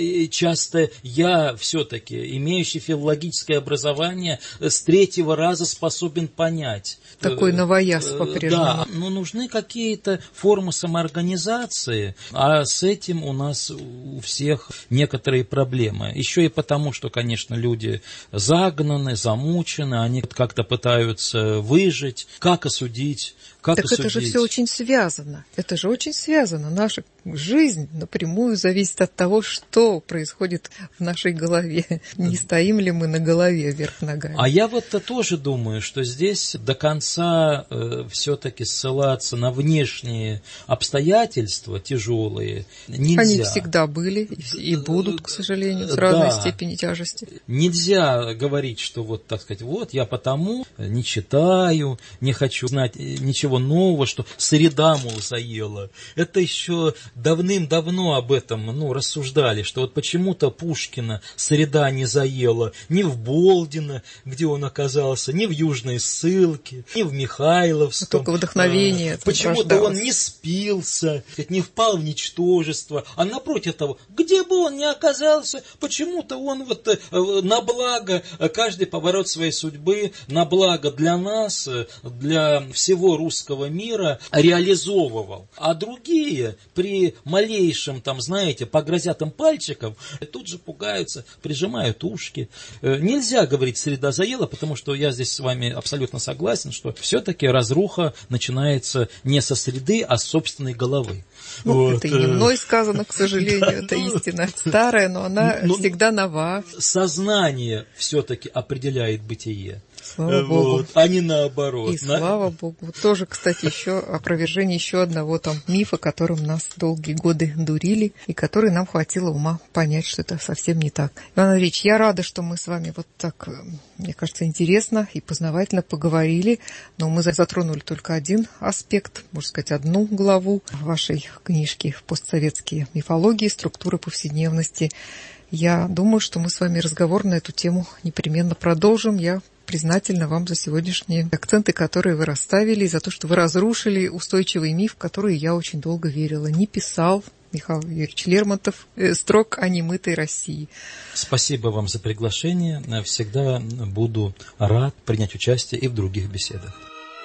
часто я все-таки, имеющий филологическое образование, с 3-го раза способен понять. Такой новояз по-прежнему. Да, но нужны какие-то формы самоорганизации, а с этим у нас у всех некоторые проблемы. Еще и потому, что, конечно, люди загнаны, замучены, они как-то пытаются выжить. Как осудить? Это же все очень связано. Это же очень связано. Наша жизнь напрямую зависит от того, что происходит в нашей голове. Не стоим ли мы на голове вверх ногами. А я тоже думаю, что здесь до конца все-таки ссылаться на внешние обстоятельства тяжелые нельзя. Они всегда были и будут, к сожалению, с разной степени тяжести. Нельзя говорить, что так сказать, я потому не читаю, не хочу знать ничего нового, что среда, заела. Это еще давным-давно об этом рассуждали, что почему-то Пушкина среда не заела ни в Болдино, где он оказался, ни в Южной Ссылке, ни в Михайловском. Только вдохновение. Почему-то он не спился, не впал в ничтожество, а напротив того, где бы он ни оказался, почему-то он на благо, каждый поворот своей судьбы, на благо для нас, для всего русского мира реализовывал. А другие при малейшем, погрозят им пальчиком, тут же пугаются, прижимают ушки. Нельзя говорить «среда заела», потому что я здесь с вами абсолютно согласен, что все-таки разруха начинается не со среды, а с собственной головы. Это и не мной сказано, к сожалению, это истина старая, но она всегда нова. Сознание все-таки определяет бытие. Слава Богу. А не наоборот. И слава Богу. Тоже, кстати, опровержение еще одного мифа, которым нас долго долгие годы дурили, и которой нам хватило ума понять, что это совсем не так. Иван Андреевич, я рада, что мы с вами вот так, мне кажется, интересно и познавательно поговорили, но мы затронули только один аспект, можно сказать, одну главу вашей книжки «Постсоветские мифологии. Структуры повседневности». Я думаю, что мы с вами разговор на эту тему непременно продолжим. Я признательна вам за сегодняшние акценты, которые вы расставили, и за то, что вы разрушили устойчивый миф, в который я очень долго верила. Не писал Михаил Юрьевич Лермонтов строк о немытой России. Спасибо вам за приглашение. Всегда буду рад принять участие и в других беседах.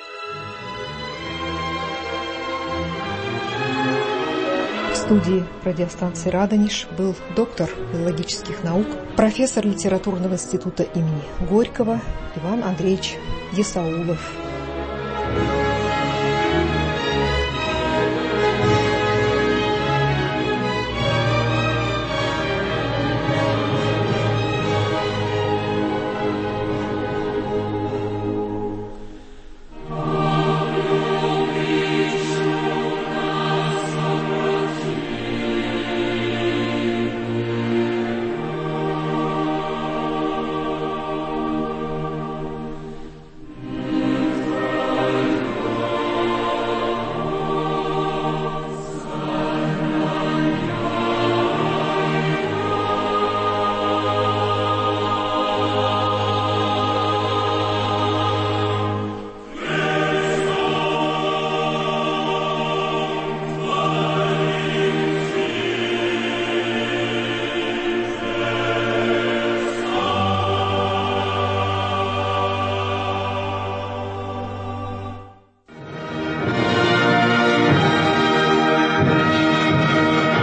В студии радиостанции «Радонеж» был доктор филологических наук, профессор литературного института имени Горького Иван Андреевич Есаулов.